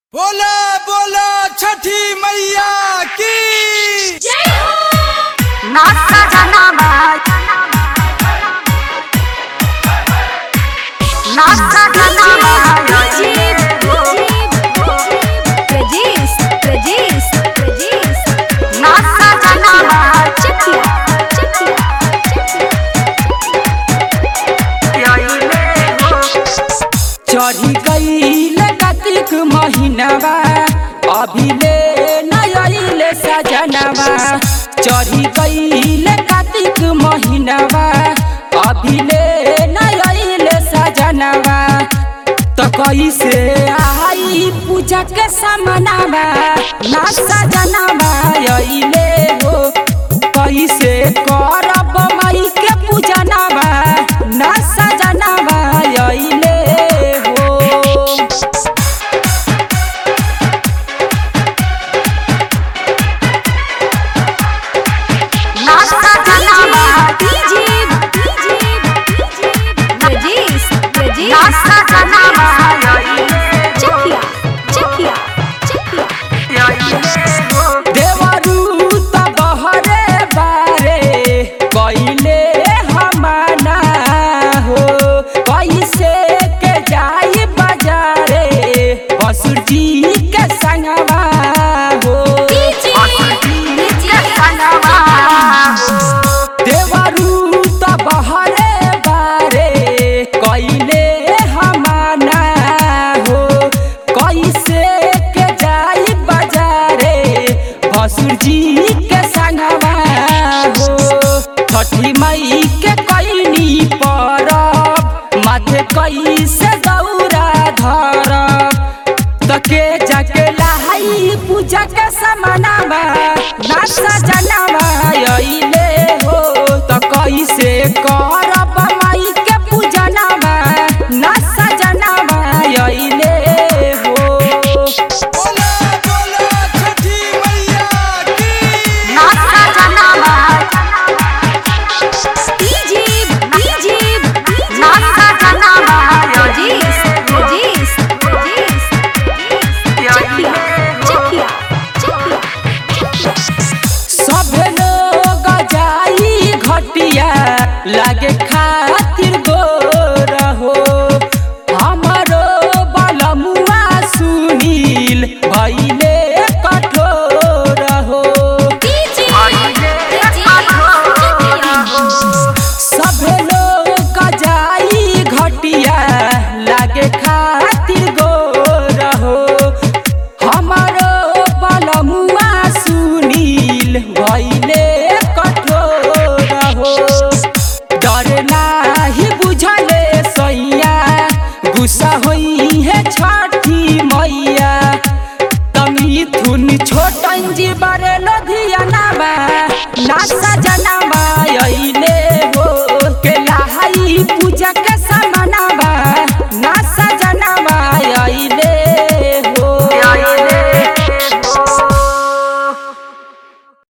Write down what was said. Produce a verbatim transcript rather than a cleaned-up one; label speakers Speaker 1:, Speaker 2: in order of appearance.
Speaker 1: बोला बोला छठी मैया की
Speaker 2: जय हो। नाचा जनाबा नाचा जनाबा प्रजेश प्रजेश प्रजेश नाचा जनाबा चकिया
Speaker 3: चढ़ी गई कार्तिक महीनावा अभी ले नयले सजनवा। चढ़ी गई कार्तिक महीनावा अभी ले नयले सजनवा। तो कैसे आई पूजा के सामनावा ना सजनवा अइले हो। कैसे करब माई के पूजनवा ना सजनवा अइले जी के संगवा हो। छठी मई के कैनी परब माथे कैसे दौरा धरब। तो के जाके लहाई पूजा के समानवा ना सजनवा अइले हो। तो कैसे करब माई के पूजनवा ना सजनवा अइले हो। लागे खातिर गोर हो हमारो बलमुआ सुनील भइले कठोर हो। सभे लोग जाई घटिया लागे खातिर गोर हो हमारो बलमुआ सुनील भइले कठोर हो। डर नाही बुझले सैया गुस्सा होई है छठी मैया। तमिथुन छोटन जी बरे लधियानावा ना सजनवा अइले हो। के लहाई पूजा